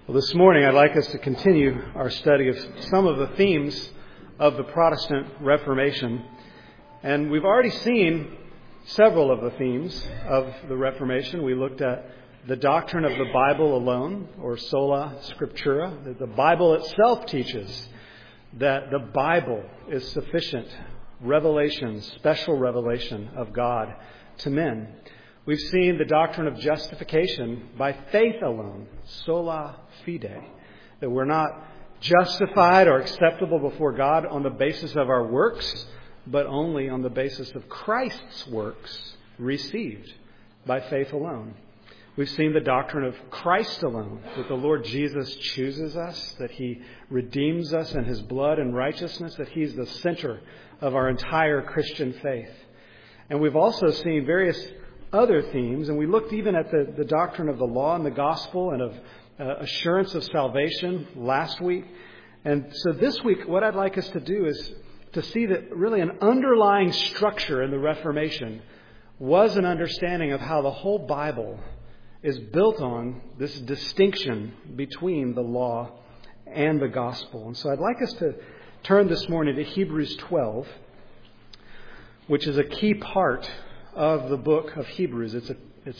Well, this morning I'd like us to continue our study of some of the themes of the Protestant Reformation. And we've already seen several of the themes of the Reformation. We looked at the doctrine of the Bible alone, or sola scriptura, that the Bible itself teaches that the Bible is sufficient revelation, special revelation of God to men. We've seen the doctrine of justification by faith alone, sola fide, that we're not justified or acceptable before God on the basis of our works, but only on the basis of Christ's works received by faith alone. We've seen the doctrine of Christ alone, that the Lord Jesus chooses us, that He redeems us in His blood and righteousness, that He's the center of our entire Christian faith. And we've also seen various other themes, and we looked even at the doctrine of the law and the gospel and of assurance of salvation last week. And so this week, what I'd like us to do is to see that really an underlying structure in the Reformation was an understanding of how the whole Bible is built on this distinction between the law and the gospel. And so I'd like us to turn this morning to Hebrews 12, which is a key part of the book of Hebrews. It's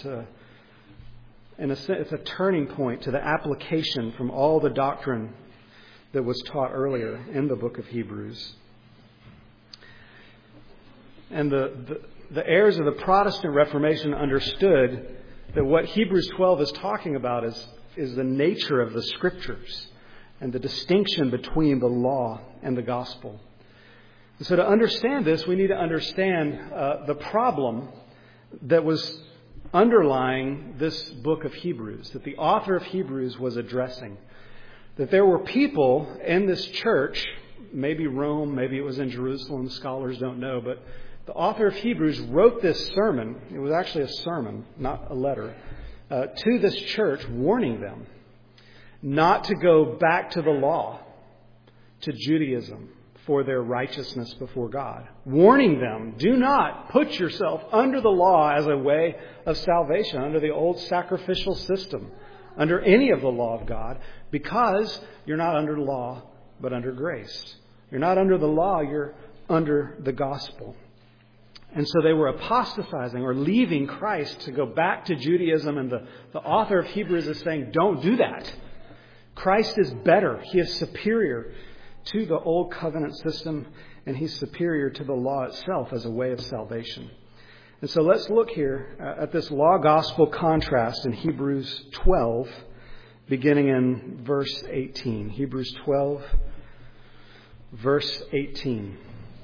a turning point to the application from all the doctrine that was taught earlier in the book of Hebrews. And the heirs of the Protestant Reformation understood that what Hebrews 12 is talking about is the nature of the Scriptures and the distinction between the law and the gospel. And so to understand this, we need to understand the problem that was underlying this book of Hebrews, that the author of Hebrews was addressing. That there were people in this church, maybe Rome, maybe it was in Jerusalem, scholars don't know, but the author of Hebrews wrote this sermon, it was actually a sermon, not a letter, to this church, warning them not to go back to the law, to Judaism, for their righteousness before God. Warning them, do not put yourself under the law as a way of salvation, under the old sacrificial system, under any of the law of God, because you're not under law, but under grace. You're not under the law, you're under the gospel. And so they were apostatizing or leaving Christ to go back to Judaism, and the author of Hebrews is saying, don't do that. Christ is better. He is superior to the old covenant system, and He's superior to the law itself as a way of salvation. And so let's look here at this law-gospel contrast in Hebrews 12, beginning in verse 18. Hebrews 12, verse 18.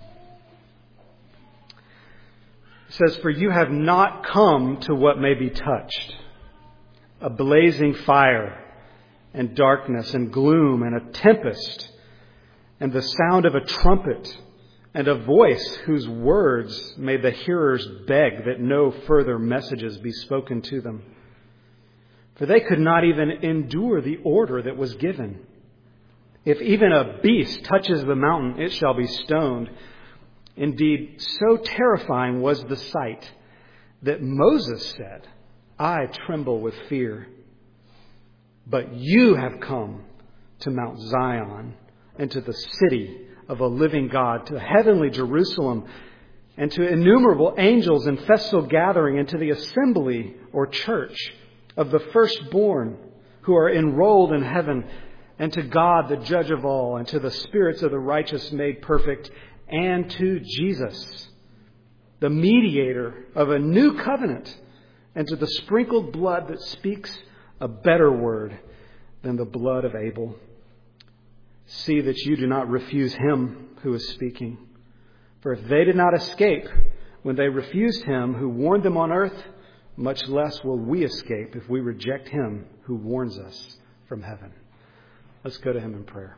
It says, "For you have not come to what may be touched, a blazing fire and darkness and gloom and a tempest, and the sound of a trumpet, and a voice whose words made the hearers beg that no further messages be spoken to them. For they could not even endure the order that was given. If even a beast touches the mountain, it shall be stoned. Indeed, so terrifying was the sight that Moses said, I tremble with fear. But you have come to Mount Zion, and to the city of a living God, to heavenly Jerusalem, and to innumerable angels in festal gathering, and to the assembly or church of the firstborn who are enrolled in heaven, and to God, the judge of all, and to the spirits of the righteous made perfect, and to Jesus, the mediator of a new covenant, and to the sprinkled blood that speaks a better word than the blood of Abel. See that you do not refuse Him who is speaking. For if they did not escape when they refused Him who warned them on earth, much less will we escape if we reject Him who warns us from heaven." Let's go to Him in prayer.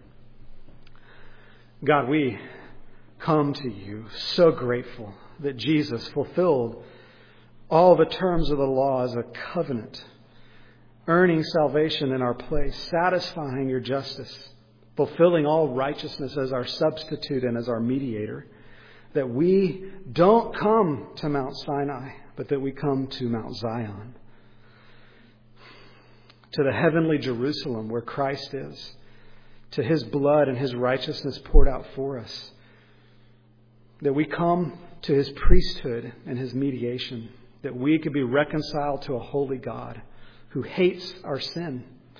God, we come to You so grateful that Jesus fulfilled all the terms of the law as a covenant, earning salvation in our place, satisfying Your justice, fulfilling all righteousness as our substitute and as our mediator, that we don't come to Mount Sinai, but that we come to Mount Zion, to the heavenly Jerusalem where Christ is, to His blood and His righteousness poured out for us. That we come to His priesthood and His mediation, that we could be reconciled to a holy God who hates our sin,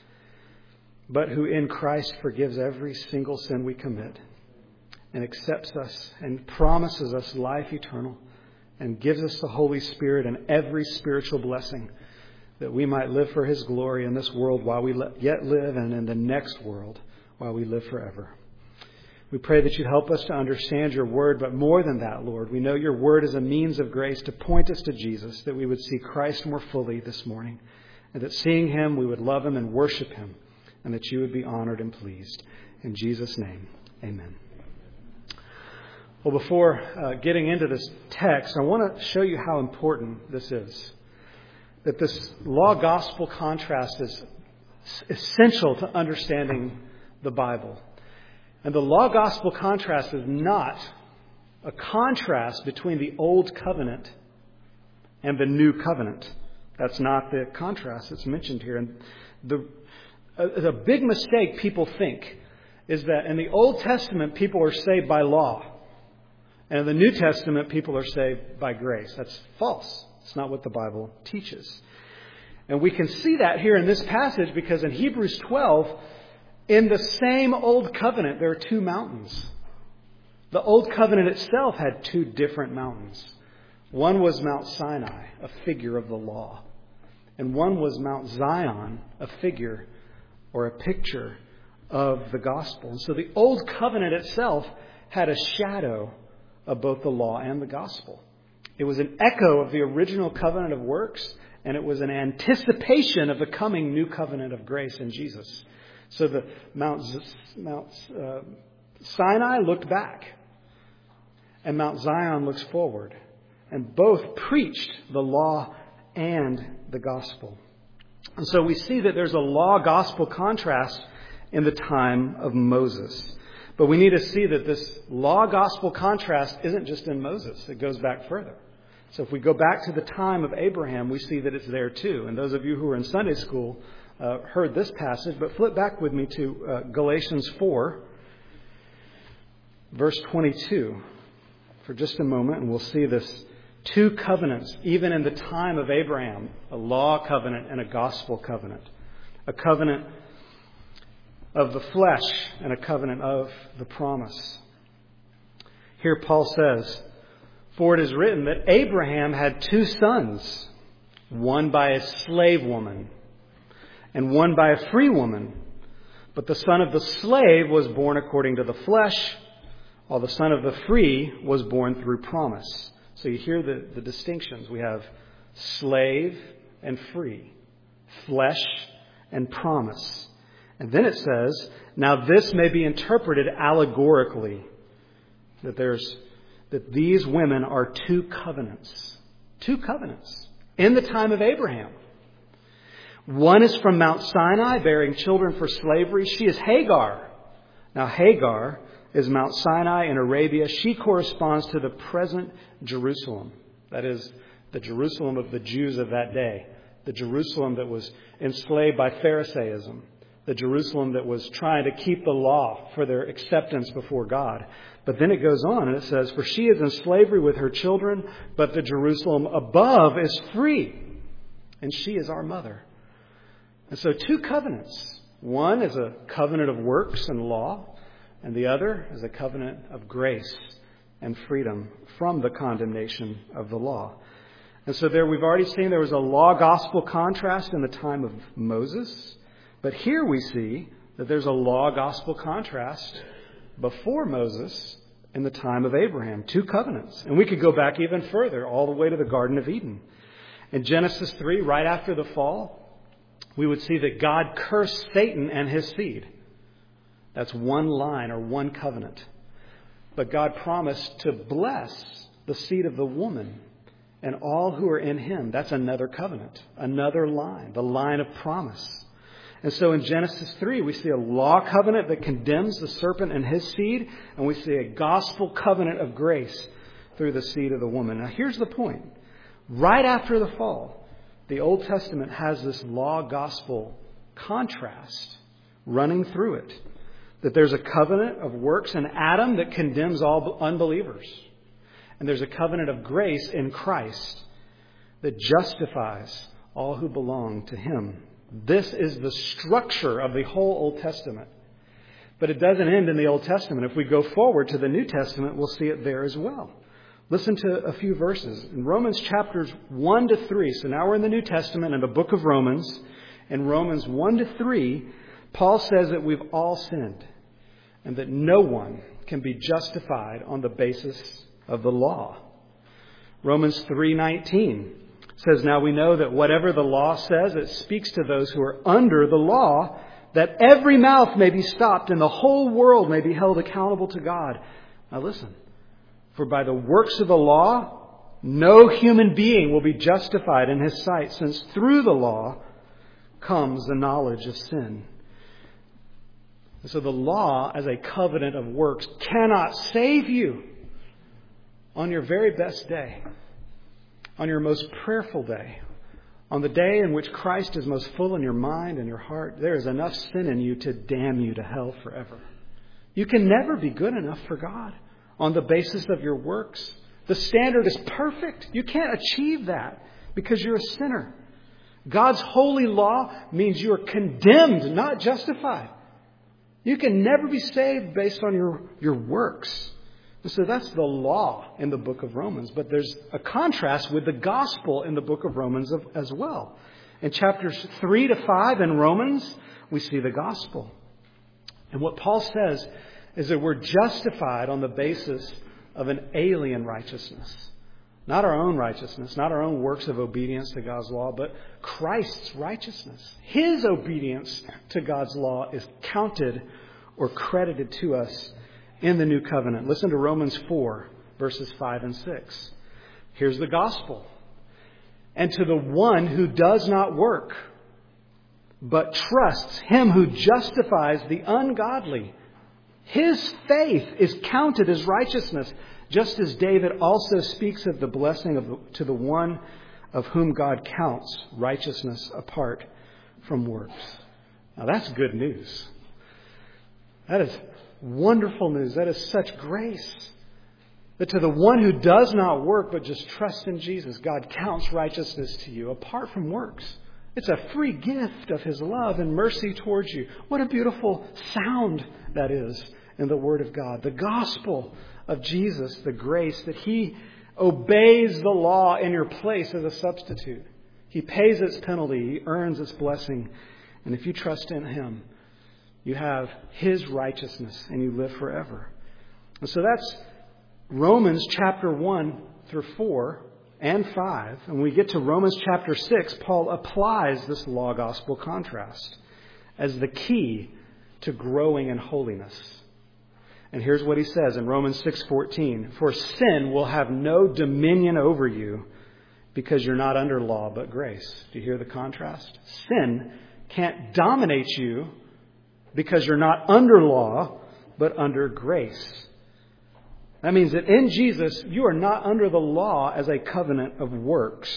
but who in Christ forgives every single sin we commit and accepts us and promises us life eternal and gives us the Holy Spirit and every spiritual blessing that we might live for His glory in this world while we yet live, and in the next world while we live forever. We pray that you help us to understand your word, but more than that, Lord, we know your word is a means of grace to point us to Jesus, that we would see Christ more fully this morning, and that seeing Him, we would love Him and worship Him, and that you would be honored and pleased. In Jesus' name, amen. Well, before getting into this text, I want to show you how important this is. That this law-gospel contrast is essential to understanding the Bible. And the law-gospel contrast is not a contrast between the Old Covenant and the New Covenant. That's not the contrast that's mentioned here. And the big mistake people think is that in the Old Testament, people are saved by law. And in the New Testament, people are saved by grace. That's false. It's not what the Bible teaches. And we can see that here in this passage because in Hebrews 12, in the same Old Covenant, there are two mountains. The Old Covenant itself had two different mountains. One was Mount Sinai, a figure of the law. And one was Mount Zion, a figure or a picture of the gospel. And so the Old Covenant itself had a shadow of both the law and the gospel. It was an echo of the original covenant of works, and it was an anticipation of the coming new covenant of grace in Jesus. So the Mount Sinai looked back, and Mount Zion looks forward. And both preached the law and the gospel. And so we see that there's a law-gospel contrast in the time of Moses. But we need to see that this law-gospel contrast isn't just in Moses. It goes back further. So if we go back to the time of Abraham, we see that it's there too. And those of you who are in Sunday school heard this passage, but flip back with me to Galatians 4, verse 22 for just a moment, and we'll see this two covenants, even in the time of Abraham, a law covenant and a gospel covenant, a covenant of the flesh and a covenant of the promise. Here Paul says, "For it is written that Abraham had two sons, one by a slave woman and one by a free woman. But the son of the slave was born according to the flesh, while the son of the free was born through promise." So you hear the distinctions. We have slave and free, flesh and promise. And then it says, "Now this may be interpreted allegorically," that these women are two covenants in the time of Abraham. One is from Mount Sinai, bearing children for slavery. She is Hagar. Now Hagar is Mount Sinai in Arabia. She corresponds to the present Jerusalem. That is, the Jerusalem of the Jews of that day. The Jerusalem that was enslaved by Pharisaism. The Jerusalem that was trying to keep the law for their acceptance before God. But then it goes on and it says, "For she is in slavery with her children, but the Jerusalem above is free, and she is our mother." And so two covenants. One is a covenant of works and law, and the other is a covenant of grace and freedom from the condemnation of the law. And so there we've already seen there was a law-gospel contrast in the time of Moses. But here we see that there's a law-gospel contrast before Moses in the time of Abraham. Two covenants. And we could go back even further, all the way to the Garden of Eden. In Genesis 3, right after the fall, we would see that God cursed Satan and his seed. That's one line or one covenant. But God promised to bless the seed of the woman and all who are in him. That's another covenant, another line, the line of promise. And so in Genesis 3, we see a law covenant that condemns the serpent and his seed, and we see a gospel covenant of grace through the seed of the woman. Now here's the point. Right after the fall, the Old Testament has this law-gospel contrast running through it. That there's a covenant of works in Adam that condemns all unbelievers. And there's a covenant of grace in Christ that justifies all who belong to Him. This is the structure of the whole Old Testament. But it doesn't end in the Old Testament. If we go forward to the New Testament, we'll see it there as well. Listen to a few verses. In Romans chapters 1 to 3, so now we're in the New Testament in the book of Romans. In Romans 1 to 3, Paul says that we've all sinned and that no one can be justified on the basis of the law. Romans 3:19 says, now we know that whatever the law says, it speaks to those who are under the law, that every mouth may be stopped and the whole world may be held accountable to God. Now listen, for by the works of the law, no human being will be justified in His sight, since through the law comes the knowledge of sin. And so the law, as a covenant of works, cannot save you on your very best day, on your most prayerful day, on the day in which Christ is most full in your mind and your heart. There is enough sin in you to damn you to hell forever. You can never be good enough for God on the basis of your works. The standard is perfect. You can't achieve that because you're a sinner. God's holy law means you are condemned, not justified. You can never be saved based on your works. And so that's the law in the book of Romans. But there's a contrast with the gospel in the book of Romans as well. In chapters 3 to 5 in Romans, we see the gospel. And what Paul says is that we're justified on the basis of an alien righteousness. Not our own righteousness, not our own works of obedience to God's law, but Christ's righteousness. His obedience to God's law is counted or credited to us in the new covenant. Listen to Romans 4, verses 5 and 6. Here's the gospel. And to the one who does not work, but trusts Him who justifies the ungodly, his faith is counted as righteousness, just as David also speaks of the blessing to the one of whom God counts righteousness apart from works. Now that's good news. That is wonderful news. That is such grace. That to the one who does not work but just trusts in Jesus, God counts righteousness to you apart from works. It's a free gift of His love and mercy towards you. What a beautiful sound that is in the Word of God. The gospel of Jesus, the grace that He obeys the law in your place as a substitute. He pays its penalty. He earns its blessing. And if you trust in Him, you have His righteousness and you live forever. And so that's Romans chapter 1 through 4 and 5. And when we get to Romans chapter 6, Paul applies this law-gospel contrast as the key to growing in holiness. And here's what he says in Romans 6:14. For sin will have no dominion over you because you're not under law but grace. Do you hear the contrast? Sin can't dominate you because you're not under law but under grace. That means that in Jesus, you are not under the law as a covenant of works.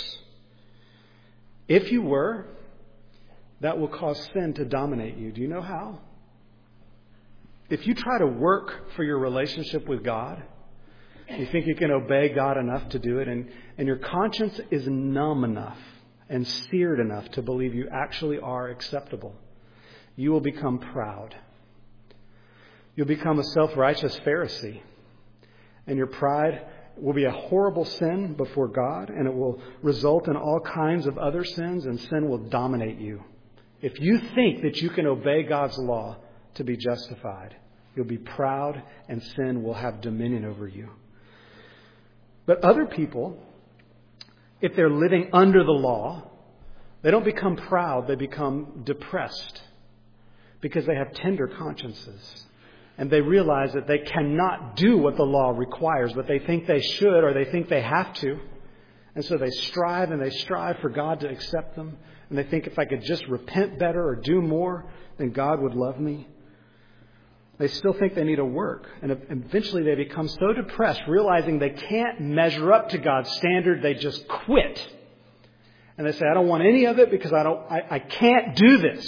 If you were, that will cause sin to dominate you. Do you know how? If you try to work for your relationship with God, you think you can obey God enough to do it, and your conscience is numb enough and seared enough to believe you actually are acceptable, you will become proud. You'll become a self-righteous Pharisee. And your pride will be a horrible sin before God, and it will result in all kinds of other sins, and sin will dominate you. If you think that you can obey God's law to be justified, you'll be proud, and sin will have dominion over you. But other people, if they're living under the law, they don't become proud, they become depressed because they have tender consciences. And they realize that they cannot do what the law requires, but they think they should or they think they have to. And so they strive for God to accept them. And they think if I could just repent better or do more, then God would love me. They still think they need to work. And eventually they become so depressed, realizing they can't measure up to God's standard, they just quit. And they say, I don't want any of it because I can't do this.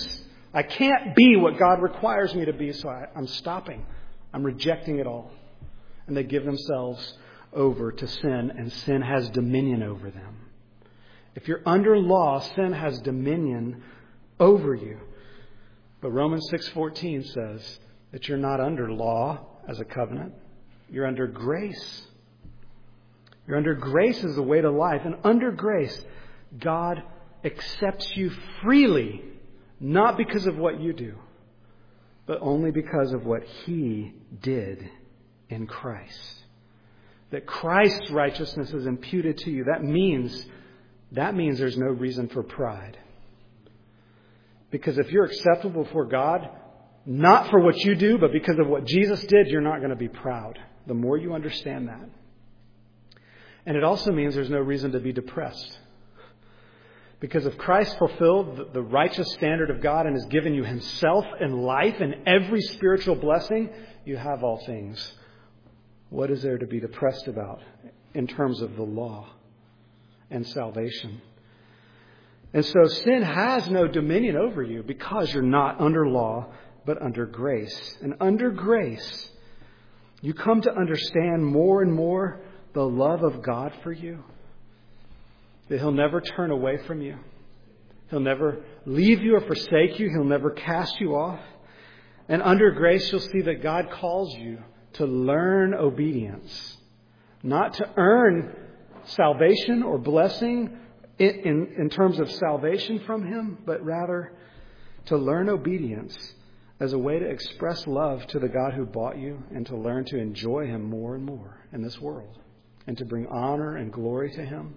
I can't be what God requires me to be, so I'm stopping. I'm rejecting it all. And they give themselves over to sin, and sin has dominion over them. If you're under law, sin has dominion over you. But Romans 6:14 says that you're not under law as a covenant. You're under grace. You're under grace as the way to life. And under grace, God accepts you freely, not because of what you do, but only because of what He did in Christ. That Christ's righteousness is imputed to you. That means there's no reason for pride. Because if you're acceptable before God, not for what you do, but because of what Jesus did, you're not going to be proud. The more you understand that. And it also means there's no reason to be depressed. Because if Christ fulfilled the righteous standard of God and has given you Himself and life and every spiritual blessing, you have all things. What is there to be depressed about in terms of the law and salvation? And so sin has no dominion over you because you're not under law, but under grace. And under grace, you come to understand more and more the love of God for you. That He'll never turn away from you. He'll never leave you or forsake you. He'll never cast you off. And under grace, you'll see that God calls you to learn obedience. Not to earn salvation or blessing in terms of salvation from Him, but rather to learn obedience as a way to express love to the God who bought you and to learn to enjoy Him more and more in this world and to bring honor and glory to Him.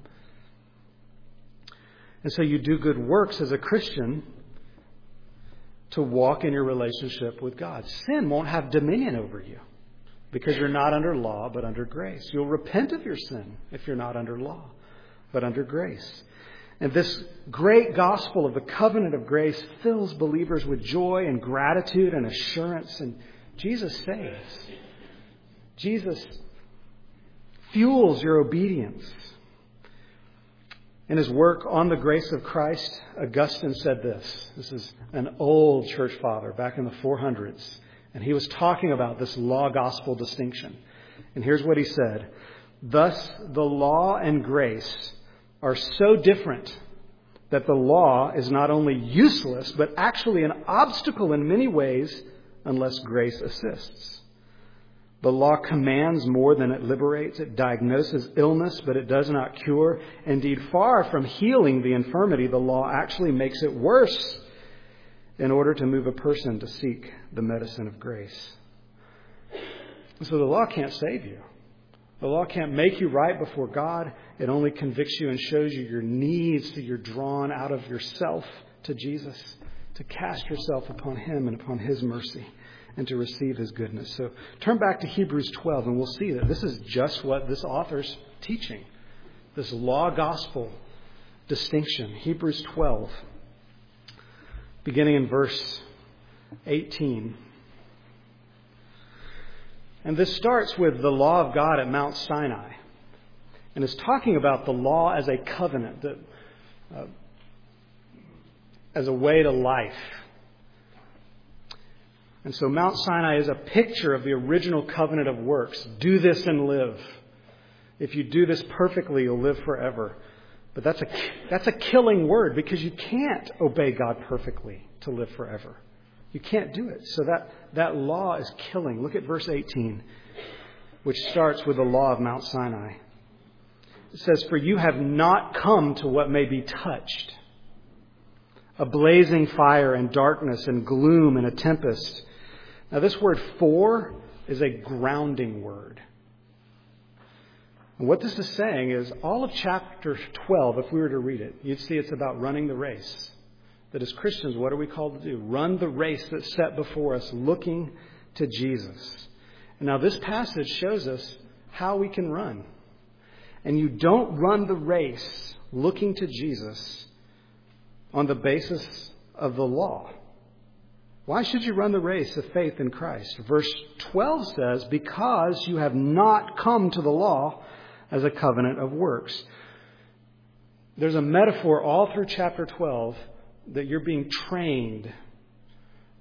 And so you do good works as a Christian to walk in your relationship with God. Sin won't have dominion over you because you're not under law, but under grace. You'll repent of your sin if you're not under law, but under grace. And this great gospel of the covenant of grace fills believers with joy and gratitude and assurance. And Jesus saves. Jesus fuels your obedience. In his work on the grace of Christ, Augustine said this. This is an old church father back in the 400s. And he was talking about this law-gospel distinction. And here's what he said. Thus, the law and grace are so different that the law is not only useless, but actually an obstacle in many ways unless grace assists. The law commands more than it liberates. It diagnoses illness, but it does not cure. Indeed, far from healing the infirmity, the law actually makes it worse in order to move a person to seek the medicine of grace. So the law can't save you. The law can't make you right before God. It only convicts you and shows you your needs, so you're drawn out of yourself to Jesus, to cast yourself upon Him and upon His mercy, and to receive His goodness. So turn back to Hebrews 12, and we'll see that this is just what this author's teaching. This law-gospel distinction. Hebrews 12, beginning in verse 18. And this starts with the law of God at Mount Sinai. And it's talking about the law as a covenant, that, as a way to life. And so Mount Sinai is a picture of the original covenant of works. Do this and live. If you do this perfectly, you'll live forever. But that's a killing word because you can't obey God perfectly to live forever. You can't do it. So that law is killing. Look at verse 18, which starts with the law of Mount Sinai. It says, "For you have not come to what may be touched, a blazing fire and darkness and gloom and a tempest." Now this word "for" is a grounding word. And what this is saying is all of chapter 12, if we were to read it, you'd see it's about running the race. That as Christians, what are we called to do? Run the race that's set before us, looking to Jesus. And now this passage shows us how we can run. And you don't run the race looking to Jesus on the basis of the law. Why should you run the race of faith in Christ? Verse 12 says, because you have not come to the law as a covenant of works. There's a metaphor all through chapter 12 that you're being trained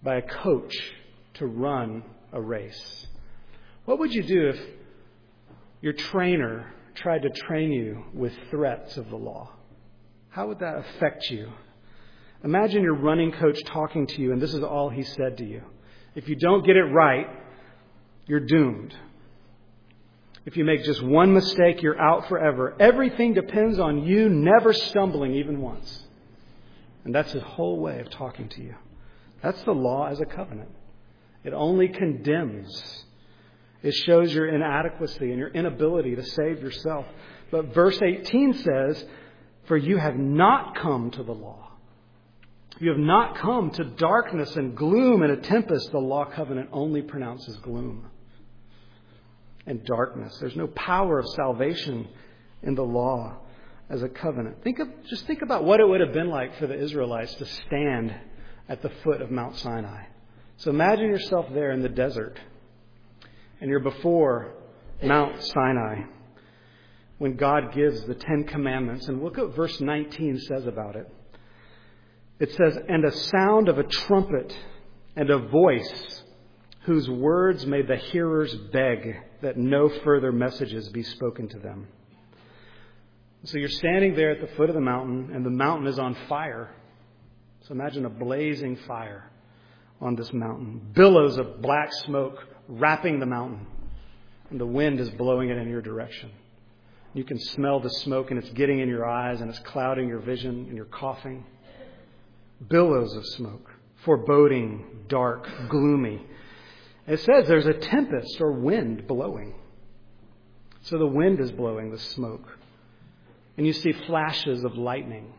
by a coach to run a race. What would you do if your trainer tried to train you with threats of the law? How would that affect you? Imagine your running coach talking to you, and this is all he said to you. If you don't get it right, you're doomed. If you make just one mistake, you're out forever. Everything depends on you never stumbling even once. And that's his whole way of talking to you. That's the law as a covenant. It only condemns. It shows your inadequacy and your inability to save yourself. But verse 18 says, "For you have not come to the law. You have not come to darkness and gloom and a tempest." The law covenant only pronounces gloom and darkness. There's no power of salvation in the law as a covenant. Just think about what it would have been like for the Israelites to stand at the foot of Mount Sinai. So imagine yourself there in the desert, and you're before Mount Sinai when God gives the 10 Commandments. And look what verse 19 says about it. It says, "And a sound of a trumpet and a voice whose words made the hearers beg that no further messages be spoken to them." So you're standing there at the foot of the mountain, and the mountain is on fire. So imagine a blazing fire on this mountain. Billows of black smoke wrapping the mountain, and the wind is blowing it in your direction. You can smell the smoke, and it's getting in your eyes, and it's clouding your vision, and you're coughing. Billows of smoke, foreboding, dark, gloomy. It says there's a tempest or wind blowing. So the wind is blowing the smoke. And you see flashes of lightning.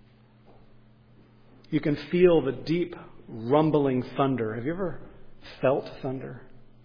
You can feel the deep rumbling thunder. Have you ever felt thunder?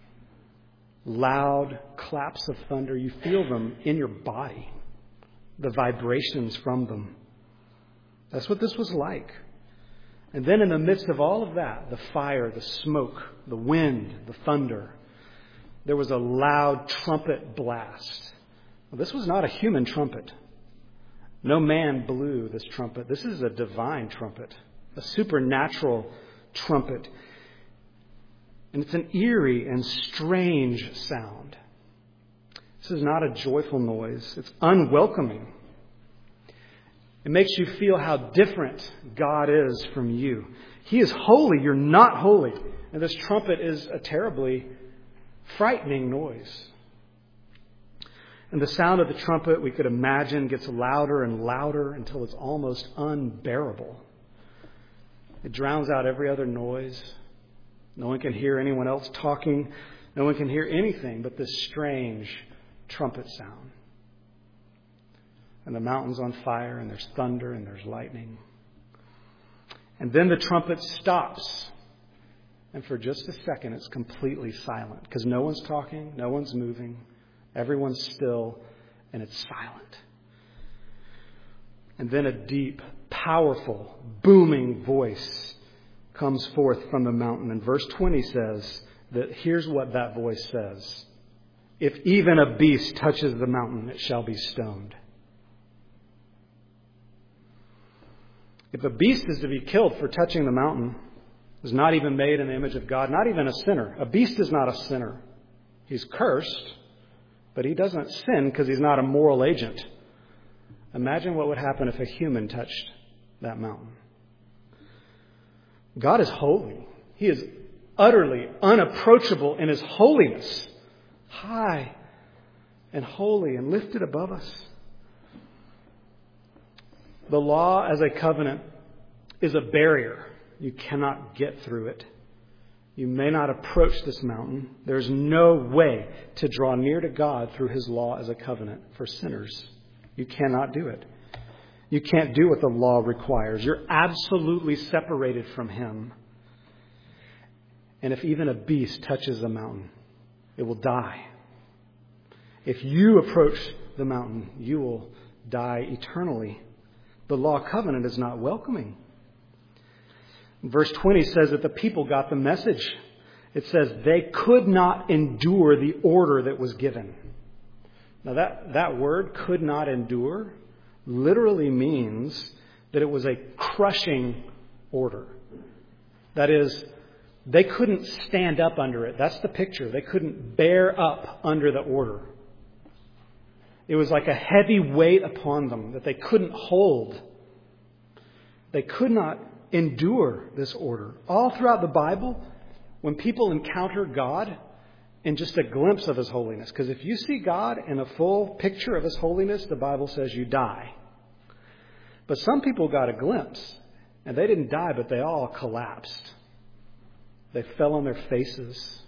Loud claps of thunder. You feel them in your body. The vibrations from them. That's what this was like. And then in the midst of all of that, the fire, the smoke, the wind, the thunder, there was a loud trumpet blast. Well, this was not a human trumpet. No man blew this trumpet. This is a divine trumpet, a supernatural trumpet. And it's an eerie and strange sound. This is not a joyful noise. It's unwelcoming. It makes you feel how different God is from you. He is holy. You're not holy. And this trumpet is a terribly frightening noise. And the sound of the trumpet, we could imagine, gets louder and louder until it's almost unbearable. It drowns out every other noise. No one can hear anyone else talking. No one can hear anything but this strange trumpet sound. And the mountain's on fire, and there's thunder, and there's lightning. And then the trumpet stops. And for just a second, it's completely silent. Because no one's talking, no one's moving. Everyone's still, and it's silent. And then a deep, powerful, booming voice comes forth from the mountain. And verse 20 says that here's what that voice says. "If even a beast touches the mountain, it shall be stoned." If a beast is to be killed for touching the mountain, is not even made in the image of God, not even a sinner. A beast is not a sinner. He's cursed, but he doesn't sin because he's not a moral agent. Imagine what would happen if a human touched that mountain. God is holy. He is utterly unapproachable in his holiness, high and holy and lifted above us. The law as a covenant is a barrier. You cannot get through it. You may not approach this mountain. There's no way to draw near to God through his law as a covenant for sinners. You cannot do it. You can't do what the law requires. You're absolutely separated from him. And if even a beast touches the mountain, it will die. If you approach the mountain, you will die eternally. The law covenant is not welcoming. Verse 20 says that the people got the message. It says they could not endure the order that was given. Now that word, could not endure, literally means that it was a crushing order. That is, They couldn't stand up under it. That's the picture. They couldn't bear up under the order. It was like a heavy weight upon them that they couldn't hold. They could not endure this order. All throughout the Bible, when people encounter God in just a glimpse of His holiness, because if you see God in a full picture of His holiness, the Bible says you die. But some people got a glimpse, and they didn't die, but they all collapsed. They fell on their faces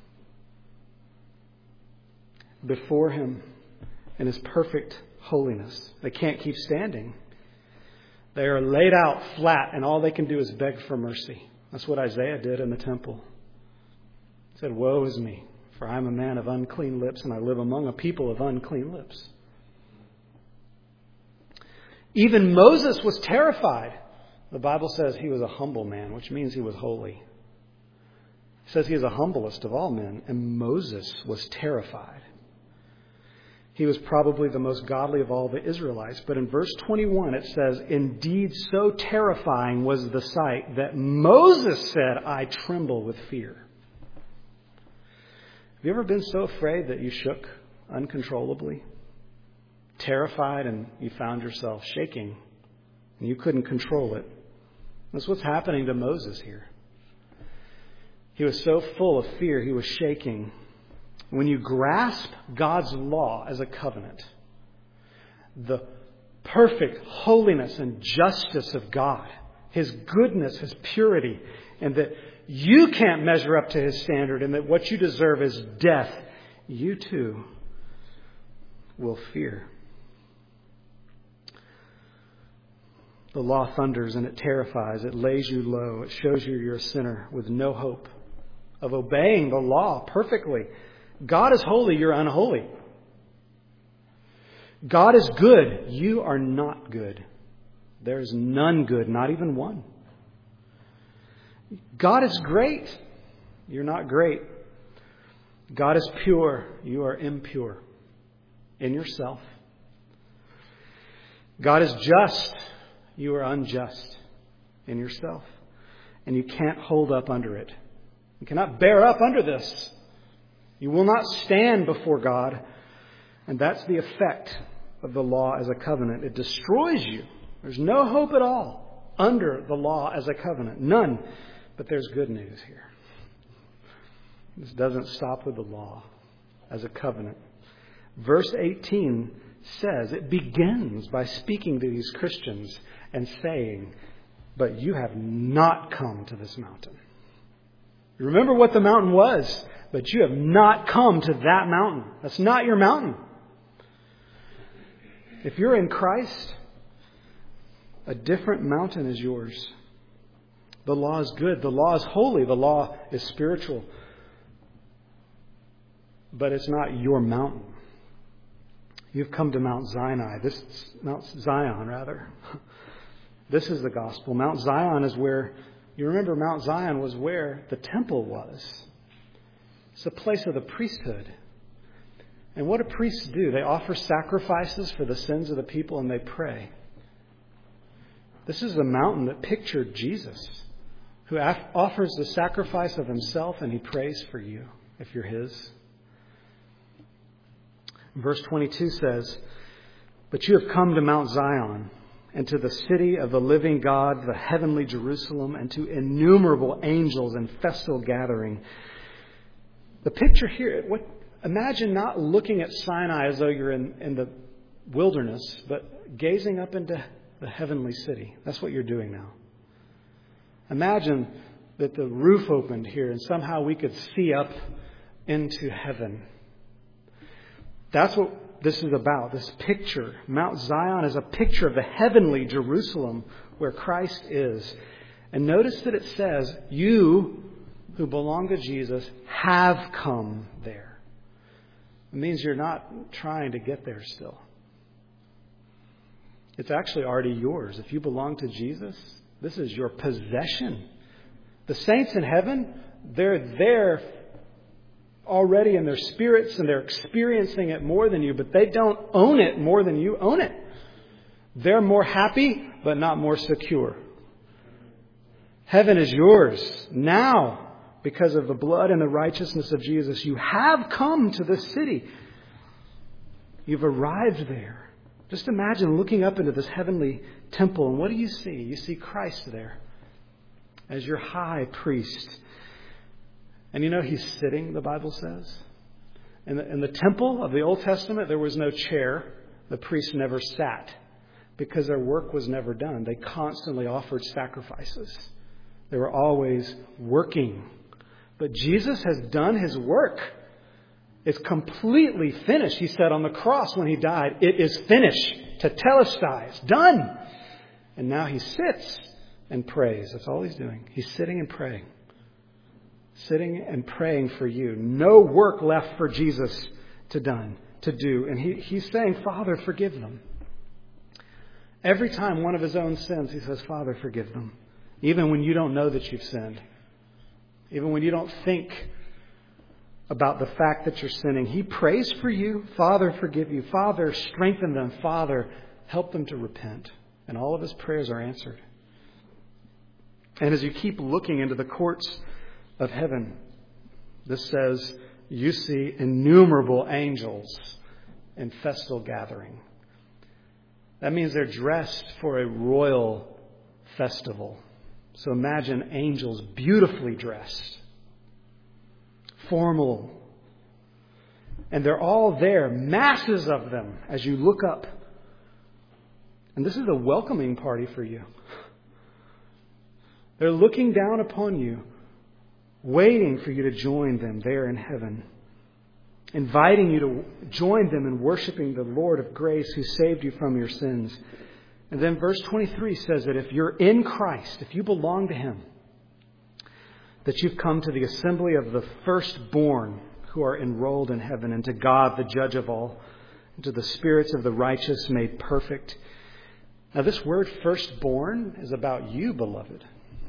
before Him in His perfect holiness. They can't keep standing. They are laid out flat, and all they can do is beg for mercy. That's what Isaiah did in the temple. He said, "Woe is me, for I am a man of unclean lips, and I live among a people of unclean lips." Even Moses was terrified. The Bible says he was a humble man, which means he was holy. It says he is the humblest of all men, and Moses was terrified. He was probably the most godly of all the Israelites. But in verse 21 it says, "Indeed, so terrifying was the sight that Moses said, I tremble with fear." Have you ever been so afraid that you shook uncontrollably? Terrified, and you found yourself shaking, and you couldn't control it. That's what's happening to Moses here. He was so full of fear, he was shaking. When you grasp God's law as a covenant, the perfect holiness and justice of God, His goodness, His purity, and that you can't measure up to His standard and that what you deserve is death, you too will fear. The law thunders and it terrifies. It lays you low. It shows you're a sinner with no hope of obeying the law perfectly. God is holy. You're unholy. God is good. You are not good. There is none good, not even one. God is great. You're not great. God is pure. You are impure in yourself. God is just. You are unjust in yourself. And you can't hold up under it. You cannot bear up under this. You will not stand before God. And that's the effect of the law as a covenant. It destroys you. There's no hope at all under the law as a covenant. None. But there's good news here. This doesn't stop with the law as a covenant. Verse 18 says, it begins by speaking to these Christians and saying, but you have not come to this mountain. You remember what the mountain was, but you have not come to that mountain. That's not your mountain. If you're in Christ, a different mountain is yours. The law is good. The law is holy. The law is spiritual. But it's not your mountain. You've come to Mount Sinai. Mount Zion, rather. This is the gospel. Mount Zion is where, you remember Mount Zion was where the temple was. It's the place of the priesthood. And what do priests do? They offer sacrifices for the sins of the people and they pray. This is the mountain that pictured Jesus, who offers the sacrifice of himself and he prays for you if you're his. Verse 22 says, but you have come to Mount Zion and to the city of the living God, the heavenly Jerusalem, and to innumerable angels in festal gathering. The picture here, imagine not looking at Sinai as though you're in the wilderness, but gazing up into the heavenly city. That's what you're doing now. Imagine that the roof opened here and somehow we could see up into heaven. That's what this is about, this picture. Mount Zion is a picture of the heavenly Jerusalem where Christ is. And notice that it says, you who belong to Jesus have come there. It means you're not trying to get there still. It's actually already yours. If you belong to Jesus, this is your possession. The saints in heaven, they're there already in their spirits and they're experiencing it more than you, but they don't own it more than you own it. They're more happy, but not more secure. Heaven is yours now. because of the blood and the righteousness of Jesus, you have come to this city. You've arrived there. Just imagine looking up into this heavenly temple, and what do you see? You see Christ there as your high priest. And you know he's sitting, the Bible says. In the temple of the Old Testament, there was no chair. The priests never sat because their work was never done. They constantly offered sacrifices. They were always working. But Jesus has done his work. It's completely finished. He said on the cross when he died, it is finished. Tetelestai. It's done. And now he sits and prays. That's all he's doing. He's sitting and praying. Sitting and praying for you. No work left for Jesus to do. And he's saying, Father, forgive them. Every time one of his own sins, he says, Father, forgive them. Even when you don't know that you've sinned. Even when you don't think about the fact that you're sinning. He prays for you. Father, forgive you. Father, strengthen them. Father, help them to repent. And all of his prayers are answered. And as you keep looking into the courts of heaven, this says, you see innumerable angels in festal gathering. That means they're dressed for a royal festival. So imagine angels beautifully dressed, formal. And they're all there, masses of them, as you look up. And this is a welcoming party for you. They're looking down upon you, waiting for you to join them there in heaven, inviting you to join them in worshiping the Lord of grace who saved you from your sins. And then verse 23 says that if you're in Christ, if you belong to him, that you've come to the assembly of the firstborn who are enrolled in heaven, and to God, the judge of all, and to the spirits of the righteous made perfect. Now this word firstborn is about you, beloved.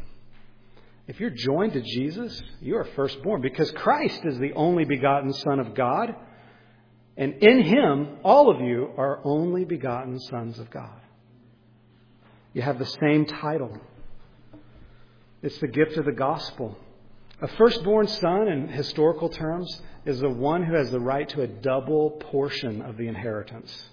If you're joined to Jesus, you are firstborn, because Christ is the only begotten Son of God. And in him, all of you are only begotten sons of God. You have the same title. It's the gift of the gospel. A firstborn son, in historical terms, is the one who has the right to a double portion of the inheritance.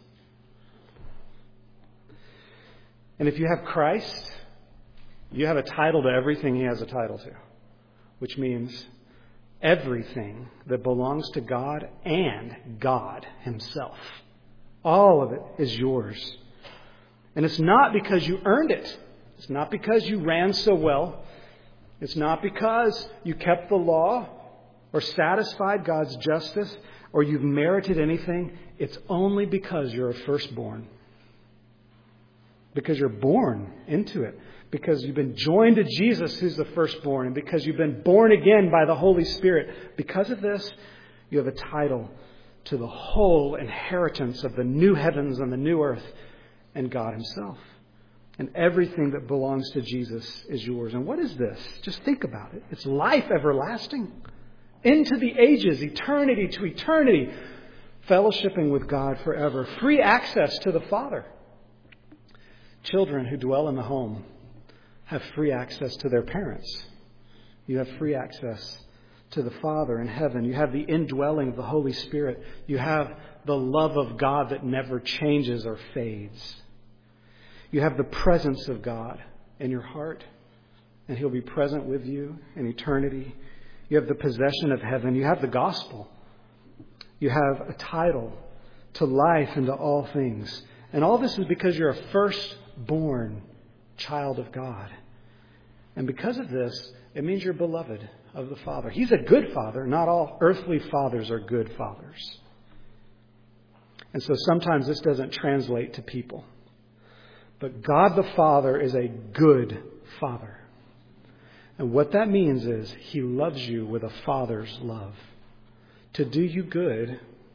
And if you have Christ, you have a title to everything he has a title to, which means everything that belongs to God and God himself. All of it is yours. And it's not because you earned it. It's not because you ran so well. It's not because you kept the law or satisfied God's justice or you've merited anything. It's only because you're a firstborn. Because you're born into it. Because you've been joined to Jesus, who's the firstborn. And because you've been born again by the Holy Spirit. Because of this, you have a title to the whole inheritance of the new heavens and the new earth and God himself. And everything that belongs to Jesus is yours. And what is this? Just think about it. It's life everlasting. Into the ages, eternity to eternity. Fellowshipping with God forever. Free access to the Father. Children who dwell in the home have free access to their parents. You have free access to the Father in heaven. You have the indwelling of the Holy Spirit. You have the love of God that never changes or fades. You have the presence of God in your heart, and he'll be present with you in eternity. You have the possession of heaven. You have the gospel. You have a title to life and to all things. And all this is because you're a firstborn child of God. And because of this, it means you're beloved of the Father. He's a good father. Not all earthly fathers are good fathers. And so sometimes this doesn't translate to people. But God the Father is a good Father. And what that means is he loves you with a father's love. To do you good,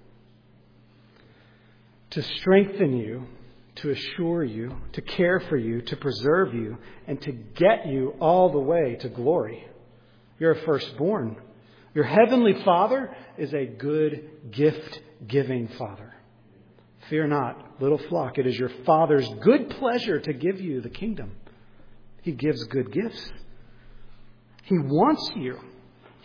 to strengthen you, to assure you, to care for you, to preserve you, and to get you all the way to glory. You're a firstborn. Your heavenly Father is a good gift-giving Father. Fear not, little flock. It is your Father's good pleasure to give you the kingdom. He gives good gifts. He wants you.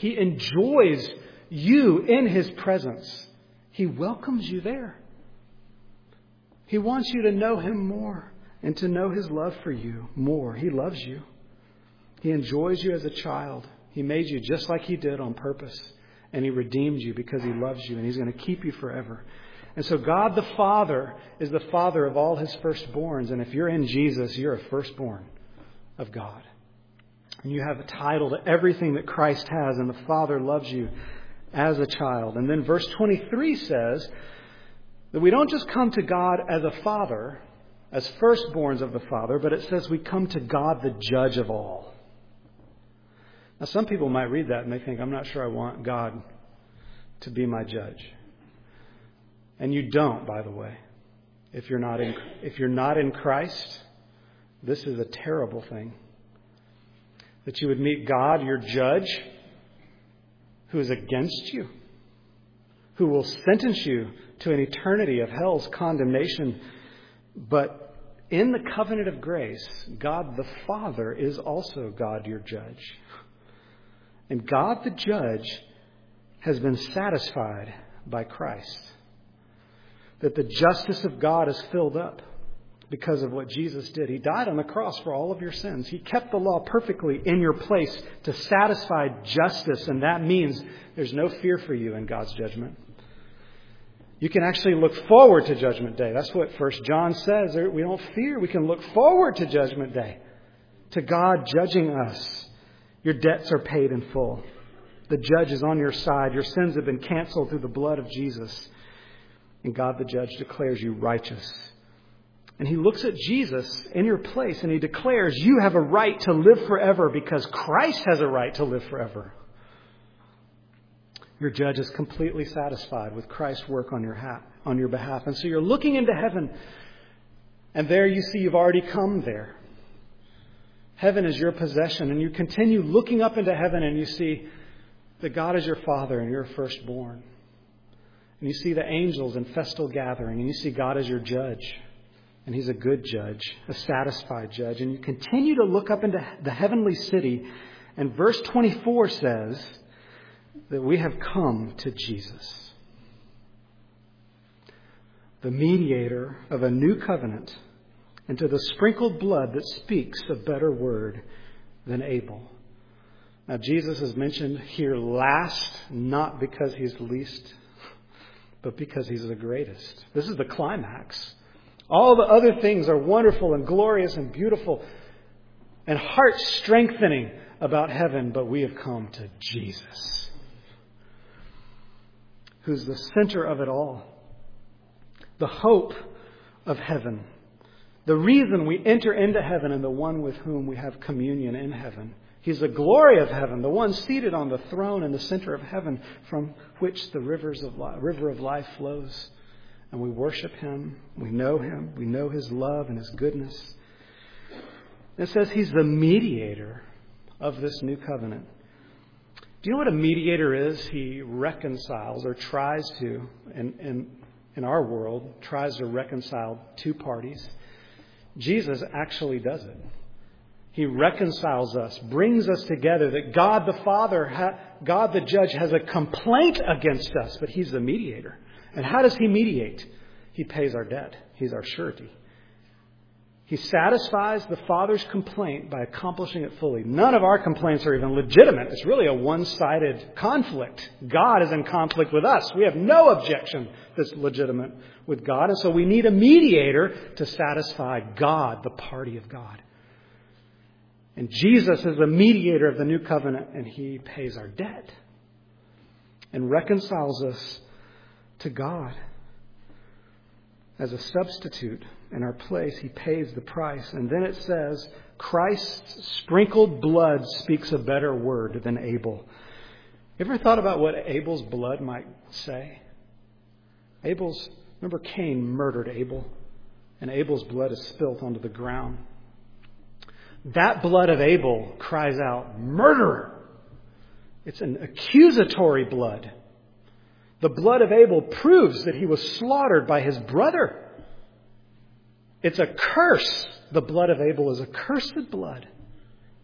He enjoys you in His presence. He welcomes you there. He wants you to know Him more and to know His love for you more. He loves you. He enjoys you as a child. He made you just like He did on purpose. And He redeemed you because He loves you, and He's going to keep you forever. And so God the Father is the Father of all His firstborns. And if you're in Jesus, you're a firstborn of God. And you have a title to everything that Christ has, and the Father loves you as a child. And then verse 23 says that we don't just come to God as a father, as firstborns of the Father, but it says we come to God the judge of all. Now, some people might read that and they think, I'm not sure I want God to be my judge. And you don't, by the way. If you're not in Christ, this is a terrible thing. That you would meet God, your judge, who is against you, who will sentence you to an eternity of hell's condemnation. But in the covenant of grace, God the Father is also God, your judge. And God the judge has been satisfied by Christ. That the justice of God is filled up because of what Jesus did. He died on the cross for all of your sins. He kept the law perfectly in your place to satisfy justice. And that means there's no fear for you in God's judgment. You can actually look forward to Judgment Day. That's what 1 John says. We don't fear. We can look forward to Judgment Day. To God judging us. Your debts are paid in full. The judge is on your side. Your sins have been canceled through the blood of Jesus. And God the judge declares you righteous. And He looks at Jesus in your place and He declares you have a right to live forever because Christ has a right to live forever. Your judge is completely satisfied with Christ's work on your behalf. And so you're looking into heaven, and there you see you've already come there. Heaven is your possession, and you continue looking up into heaven and you see that God is your Father and you're firstborn. And you see the angels in festal gathering, and you see God as your judge. And He's a good judge, a satisfied judge. And you continue to look up into the heavenly city, and verse 24 says that we have come to Jesus, the mediator of a new covenant, and to the sprinkled blood that speaks a better word than Abel. Now, Jesus is mentioned here last, not because He's least, but because He's the greatest. This is the climax. All the other things are wonderful and glorious and beautiful and heart-strengthening about heaven, but we have come to Jesus, who's the center of it all, the hope of heaven, the reason we enter into heaven, and the one with whom we have communion in heaven. He's the glory of heaven, the one seated on the throne in the center of heaven, from which the river of life flows. And we worship Him. We know Him. We know His love and His goodness. It says He's the mediator of this new covenant. Do you know what a mediator is? He reconciles, or tries to, in our world, tries to reconcile two parties. Jesus actually does it. He reconciles us, brings us together, that God the Father, God the judge, has a complaint against us, but He's the mediator. And how does He mediate? He pays our debt. He's our surety. He satisfies the Father's complaint by accomplishing it fully. None of our complaints are even legitimate. It's really a one-sided conflict. God is in conflict with us. We have no objection that's legitimate with God. And so we need a mediator to satisfy God, the party of God. And Jesus is the mediator of the new covenant, and He pays our debt and reconciles us to God. As a substitute in our place, He pays the price. And then it says, Christ's sprinkled blood speaks a better word than Abel. Ever thought about what Abel's blood might say? Remember Cain murdered Abel, and Abel's blood is spilt onto the ground. That blood of Abel cries out, murderer! It's an accusatory blood. The blood of Abel proves that he was slaughtered by his brother. It's a curse. The blood of Abel is a cursed blood.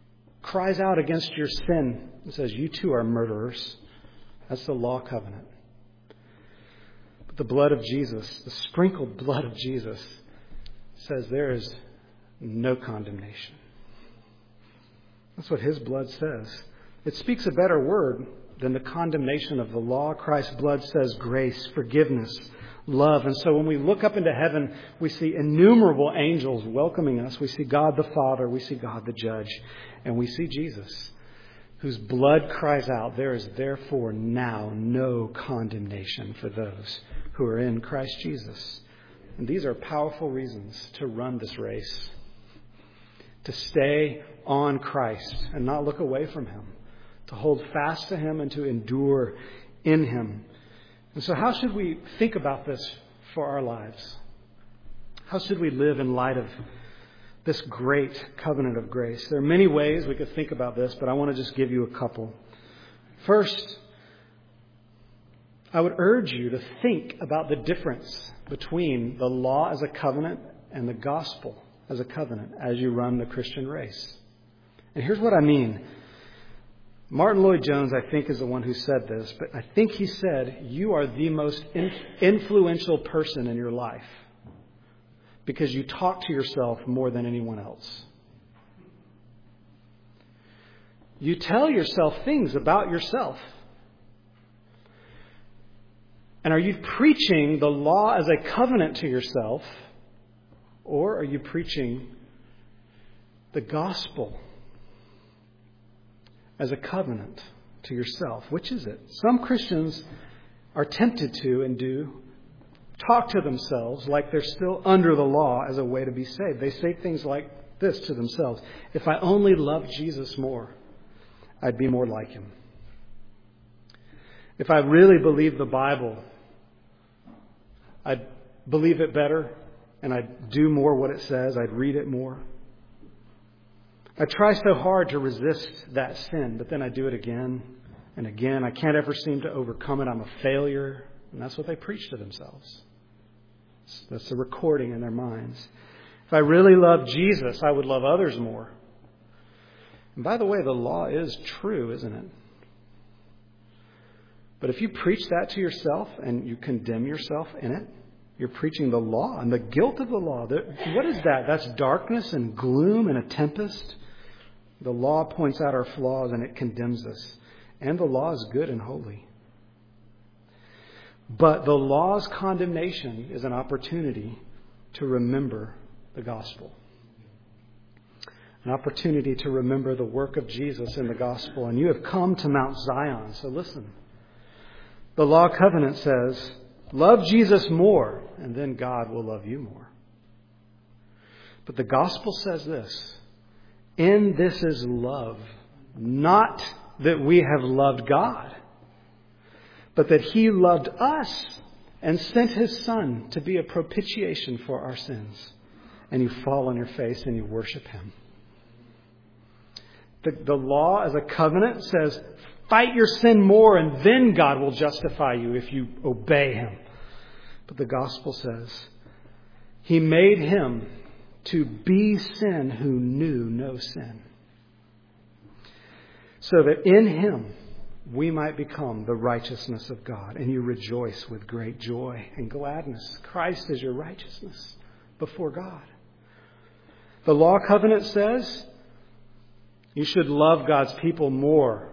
cries out against your sin and says, you too are murderers. That's the law covenant. But the blood of Jesus, the sprinkled blood of Jesus, says there is no condemnation. That's what his blood says. It speaks a better word than the condemnation of the law. Christ's blood says grace, forgiveness, love. And so when we look up into heaven, we see innumerable angels welcoming us. We see God the Father. We see God the Judge. And we see Jesus, whose blood cries out, there is therefore now no condemnation for those who are in Christ Jesus. And these are powerful reasons to run this race, to stay on Christ and not look away from him, to hold fast to him and to endure in him. And so how should we think about this for our lives? How should we live in light of this great covenant of grace? There are many ways we could think about this, but I want to just give you a couple. First, I would urge you to think about the difference between the law as a covenant and the gospel as a covenant as you run the Christian race. And here's what I mean. Martin Lloyd-Jones, I think, is the one who said this, but I think he said, you are the most influential person in your life because you talk to yourself more than anyone else. You tell yourself things about yourself. And are you preaching the law as a covenant to yourself, or are you preaching the gospel as a covenant to yourself? Which is it? Some Christians are tempted to and do talk to themselves like they're still under the law as a way to be saved. They say things like this to themselves: if I only loved Jesus more, I'd be more like him. If I really believed the Bible, I'd believe it better and I'd do more what it says. I'd read it more. I try so hard to resist that sin, but then I do it again and again. I can't ever seem to overcome it. I'm a failure. And that's what they preach to themselves. That's the recording in their minds. If I really loved Jesus, I would love others more. And by the way, the law is true, isn't it? But if you preach that to yourself and you condemn yourself in it, you're preaching the law and the guilt of the law. What is that? That's darkness and gloom and a tempest. The law points out our flaws and it condemns us. And the law is good and holy. But the law's condemnation is an opportunity to remember the gospel. An opportunity to remember the work of Jesus in the gospel. And you have come to Mount Zion. So listen. The law covenant says, love Jesus more, and then God will love you more. But the gospel says this: in this is love, not that we have loved God, but that he loved us and sent his Son to be a propitiation for our sins. And you fall on your face and you worship him. The law as a covenant says, fight your sin more and then God will justify you if you obey him. But the gospel says, he made him to be sin who knew no sin, so that in him we might become the righteousness of God. And you rejoice with great joy and gladness. Christ is your righteousness before God. The law covenant says you should love God's people more,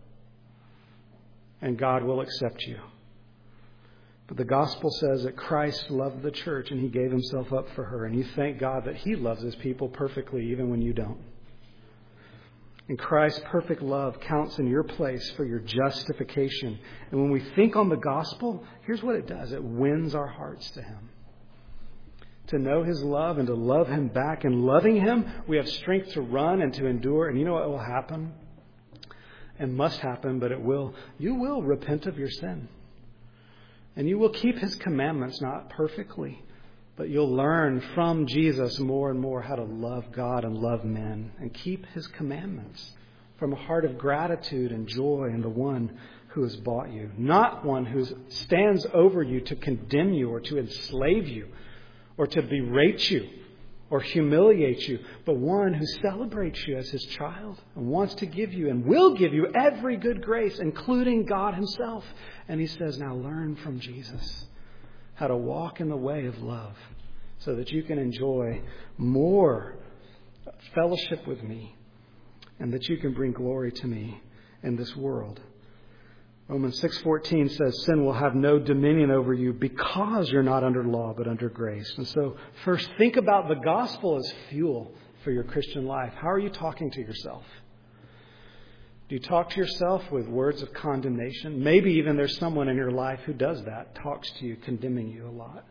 and God will accept you. But the gospel says that Christ loved the church and he gave himself up for her. And you thank God that he loves his people perfectly even when you don't. And Christ's perfect love counts in your place for your justification. And when we think on the gospel, here's what it does. It wins our hearts to him. To know his love and to love him back. And loving him, we have strength to run and to endure. And you know what will happen? And must happen, but it will. You will repent of your sin. And you will keep his commandments, not perfectly, but you'll learn from Jesus more and more how to love God and love men and keep his commandments from a heart of gratitude and joy in the one who has bought you, not one who stands over you to condemn you or to enslave you or to berate you or humiliate you, but one who celebrates you as his child and wants to give you and will give you every good grace, including God himself. And he says, now learn from Jesus how to walk in the way of love so that you can enjoy more fellowship with me and that you can bring glory to me in this world. Romans 6:14 says, sin will have no dominion over you because you're not under law but under grace. And so first, think about the gospel as fuel for your Christian life. How are you talking to yourself? Do you talk to yourself with words of condemnation? Maybe even there's someone in your life who does that, talks to you, condemning you a lot.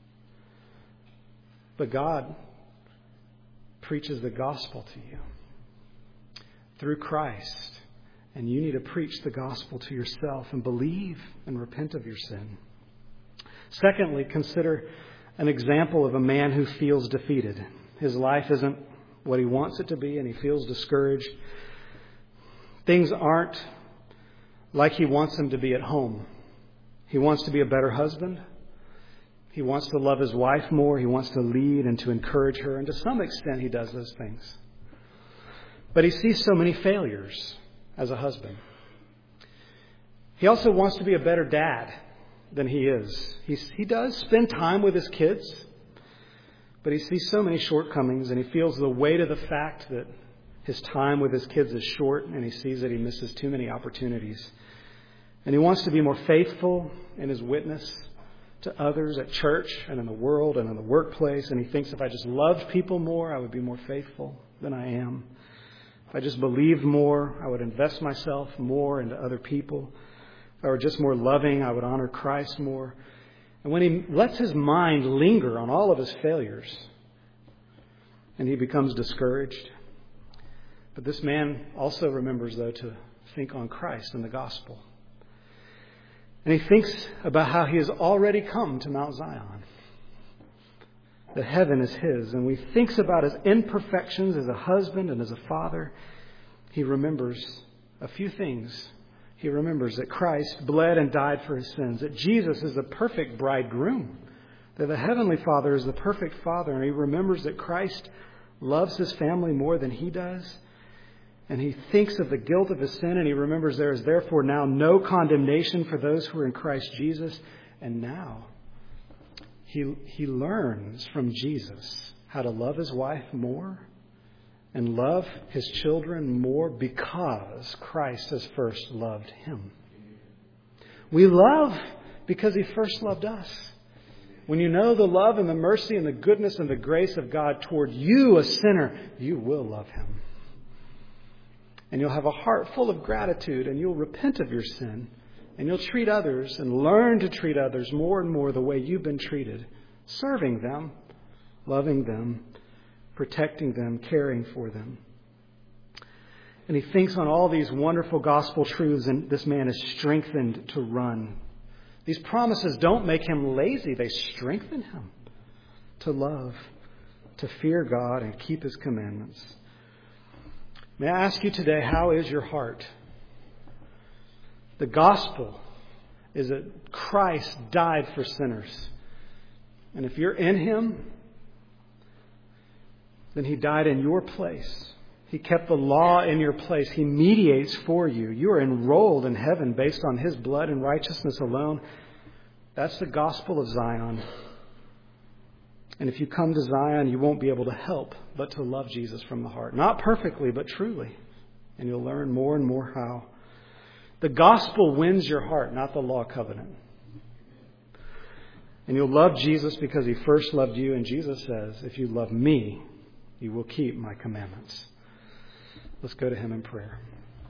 But God preaches the gospel to you through Christ. And you need to preach the gospel to yourself and believe and repent of your sin. Secondly, consider an example of a man who feels defeated. His life isn't what he wants it to be, and he feels discouraged. Things aren't like he wants them to be at home. He wants to be a better husband. He wants to love his wife more. He wants to lead and to encourage her. And to some extent, he does those things. But he sees so many failures as a husband. He also wants to be a better dad than he is. He does spend time with his kids, but he sees so many shortcomings, and he feels the weight of the fact that his time with his kids is short, and he sees that he misses too many opportunities. And he wants to be more faithful in his witness to others at church and in the world and in the workplace. And he thinks, if I just loved people more, I would be more faithful than I am. If I just believed more, I would invest myself more into other people. If I were just more loving, I would honor Christ more. And when he lets his mind linger on all of his failures, and he becomes discouraged. But this man also remembers, though, to think on Christ and the gospel. And he thinks about how he has already come to Mount Zion, that heaven is his. And when he thinks about his imperfections as a husband and as a father, he remembers a few things. He remembers that Christ bled and died for his sins, that Jesus is the perfect bridegroom, that the Heavenly Father is the perfect Father. And he remembers that Christ loves his family more than he does. And he thinks of the guilt of his sin, and he remembers there is therefore now no condemnation for those who are in Christ Jesus. And now he learns from Jesus how to love his wife more and love his children more because Christ has first loved him. We love because he first loved us. When you know the love and the mercy and the goodness and the grace of God toward you, a sinner, you will love him. And you'll have a heart full of gratitude, and you'll repent of your sin, and you'll treat others and learn to treat others more and more the way you've been treated, serving them, loving them, protecting them, caring for them. And he thinks on all these wonderful gospel truths, and this man is strengthened to run. These promises don't make him lazy. They strengthen him to love, to fear God, and keep his commandments. May I ask you today, how is your heart? The gospel is that Christ died for sinners. And if you're in him, then he died in your place. He kept the law in your place. He mediates for you. You are enrolled in heaven based on his blood and righteousness alone. That's the gospel of Zion. And if you come to Zion, you won't be able to help but to love Jesus from the heart. Not perfectly, but truly. And you'll learn more and more how. The gospel wins your heart, not the law covenant. And you'll love Jesus because he first loved you. And Jesus says, if you love me, you will keep my commandments. Let's go to him in prayer.